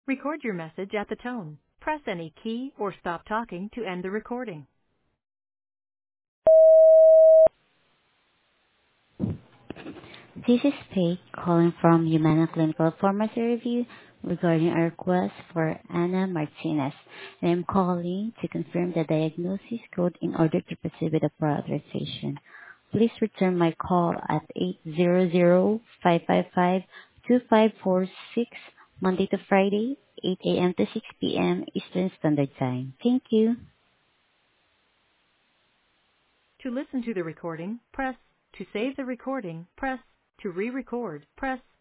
Record your message at the tone. Press any key or stop talking to end the recording. This is Faye calling from Humana Clinical Pharmacy Review regarding a request for Anna Martinez, and I'm calling to confirm the diagnosis code in order to proceed with the prior authorization. Please return my call at 800-555-2546, Monday to Friday, 8 a.m. to 6 p.m. Eastern Standard Time. Thank you. To listen to the recording, press. To save the recording, press. To re-record, press